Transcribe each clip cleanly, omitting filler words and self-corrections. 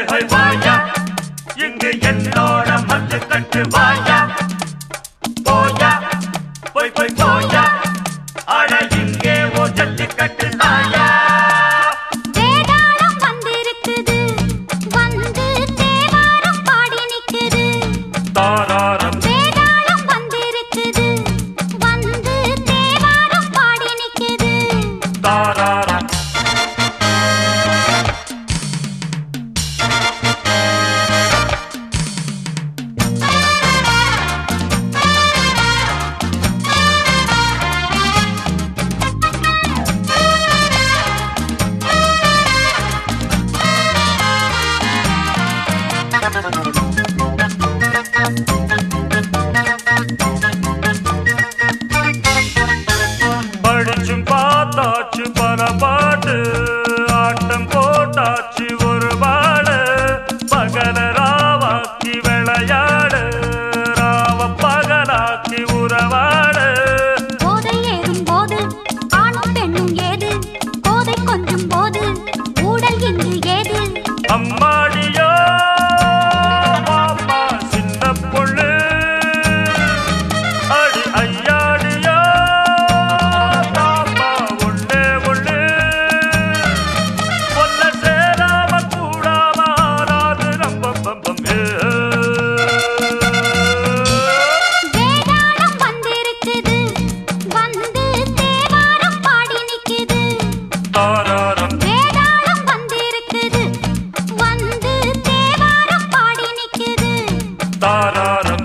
ஹொய் ஹொய் வாயா இங்கு என்னோட மல்லு கட்டு வாயா போயா போய் போய் போயா ஆட இங்கே ஓ ஜல்லிக்கட்டு நாயா வேதாளம் வந்திருக்குது வந்து தேவாரம் பாடி நிக்குது தாராரம் வேதாளம் வந்திருக்குது வந்து தேவாரம் பாடி நிக்குது தாராரம் படிச்சும் பார்த்தாச்சு பல பாட்டு ஆட்டம் போட்டாச்சு ஒரு பாடு பகல ராவாக்கி விளையாடு ராவ பகலாக்கி உறவாடு போதை ஏறும் போது ஆணும் பெண்ணும் ஏது போதை கொஞ்சம் போது ஊடல் இங்கு ஏது அம்மாடியோ மாமா சின்ன பொண்ணு அடி ஐயாடியோ தாமா ஒண்ணே ஒண்ணு பொண்ண சேராம கூடாம ஆறாது ரொம்ப பம்பம் வேதாளம் வந்திருக்குது வந்து தேவாரம் பாடி நிக்குது தாராரம் வேதாளம் வந்திருக்குது வந்து தேவாரம் பாடி நிக்குது தாராரம்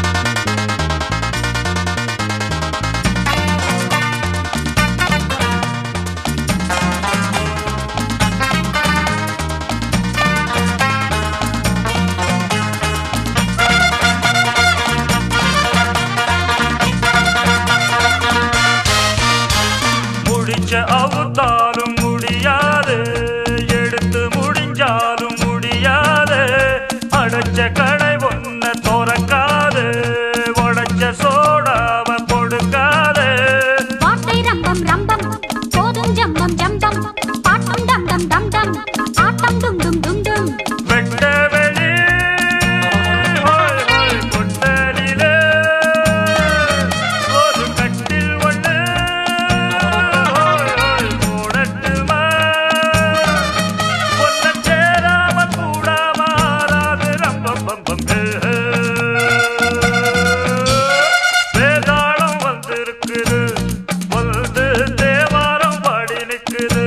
முடிச்ச அவுத்தாலும் முடியாது எடுத்து முடிஞ்சாலும் முடியாது அடைச்ச கடை ஒன்ன திறக்காது உடைச்ச சோடாவ கொடுக்காது வார்த்தை ரம்பம் ரம்பம் போதும் ஜம்பம் ஜம்பம் பாட்டும் டம் டம் டம் டம் ஆட்டம் டும் டும் டும் டும் வெட்ட வெளி ஹோய் ஹோய் கொட்டலிலே ஒரு கட்டில் ஒண்ணு ஹோய் ஹோய் போடட்டுமா பொண்ண சேராம கூடாம ஆறாது ரொம்ப பம்பம் வேதாளம் வந்திருக்குது வந்து தேவாரம் பாடி நிக்குது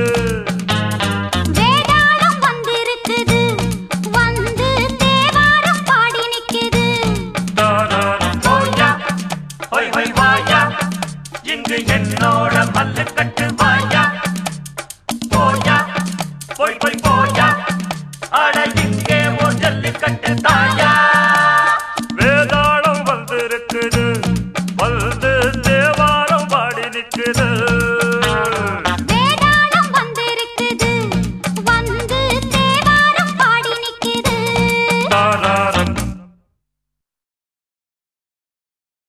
வேதாளம் வந்திருக்குது வந்து தேவாரம் பாடி நிக்குது தாராரம் போயா ஹொய் ஹொய் வாயா இங்கு என்னோட மல்லு கட்டு வாயா போயா போய் போய் போயா ஆட இங்கே ஓ ஜல்லிக்கட்டு தாயா